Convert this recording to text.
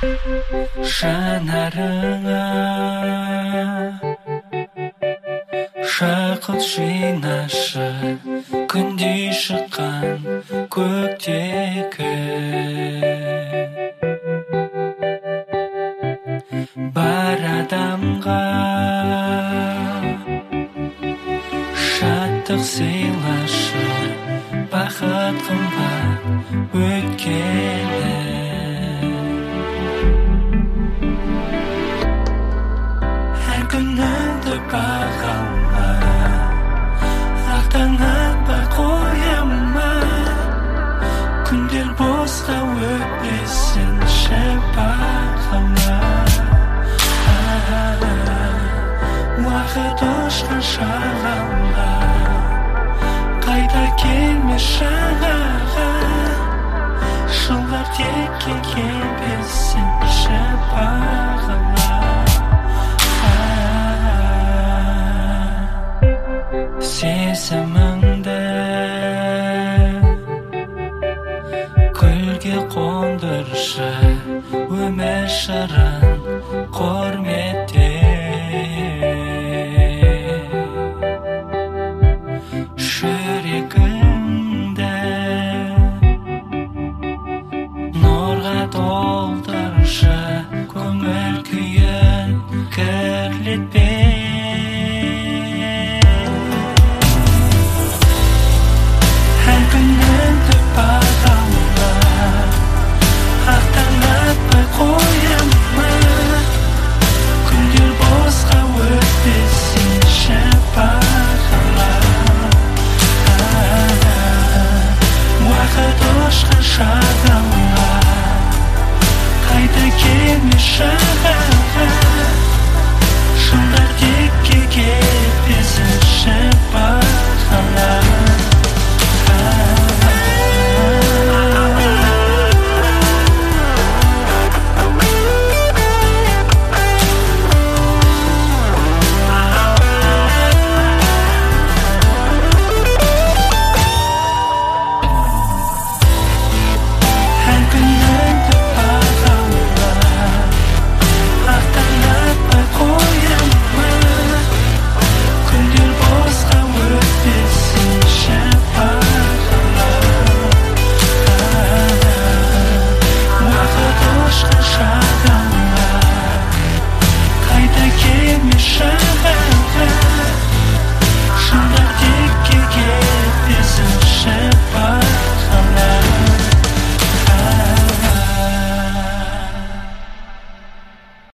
жанарыңа жақұт жинашы күндей шыққан көктегі бар адамға шаттық сыйлашы бақыт қымбат өткені әр күніңді бағалма ақтаңатпа қояма күндер босқа өтпесінші бағала уақыт ұшқан шағала қайта келмес жағаға жылдар текке келбесінші бағала сезіміңді гүлге қондыршы өмір шырын құрметте жүрегіңді нұрға толтыр